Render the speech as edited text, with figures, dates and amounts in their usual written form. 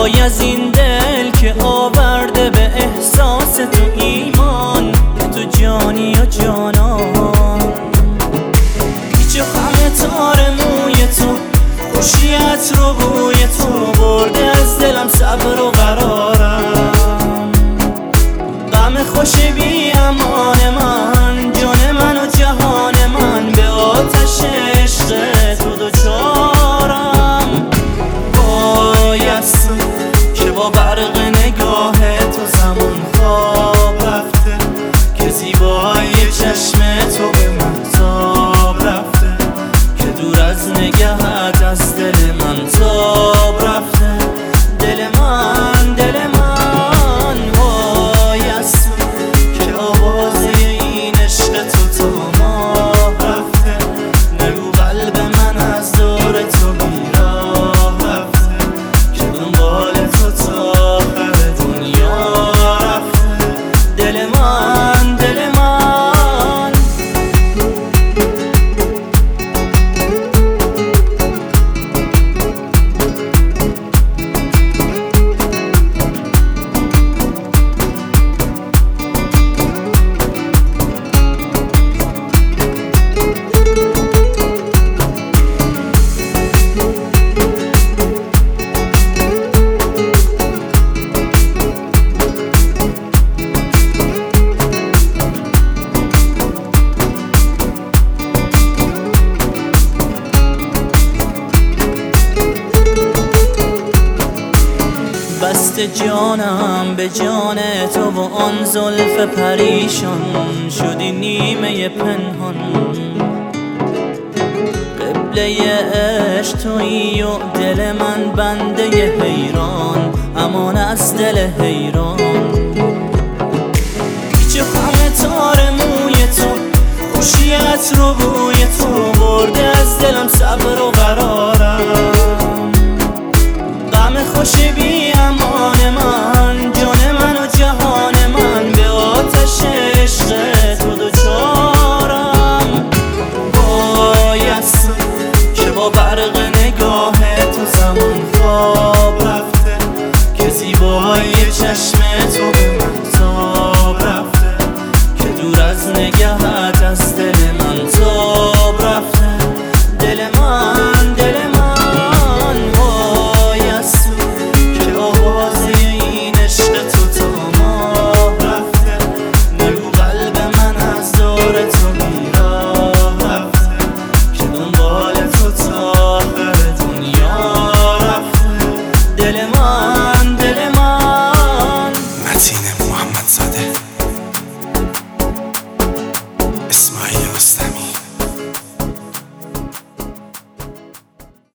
وای از این دل که آورده به احساس تو ایمان، تو جانی و جانان. پیچ و خم تار موی تو، خوشیت رو بوی تو برده از دلم صبر و قرارم. غم خوش بی امان من، جان من و جهان من به آتش عشق تو دوچارم. وای از تو که با برق نگاه تو زمان خواب رفته، که زیبایی چشم تو به مهتاب رفته، که دور از نگهت از دل من تاب رفته. دل من دل من وای از تو که آوازه این عشق تو ماه رفته. نگو قلب من از دور تو بیراه رفته، که دنبال تو تا آخر دنیا رفته. دل من دل من بست جانم به جان تو و آن زلف پریشان، شدی نیمه پنهان. قبله عشق تویی و دل من بنده حیران، امان از دل حیران. پیچ و خم تار موی تو، خوشیت رو بوی تو برده از دلم صبر و قرارم. غم خوش بی امان من، جان من و جهان من به آتش عشق تو دوچارم. وای از تو که با برق نگاه تو زمان خواب رفته، که زیبایی چشم تو به مهتاب رفته، که دور از نگهت از دل من تاب رفته. دل من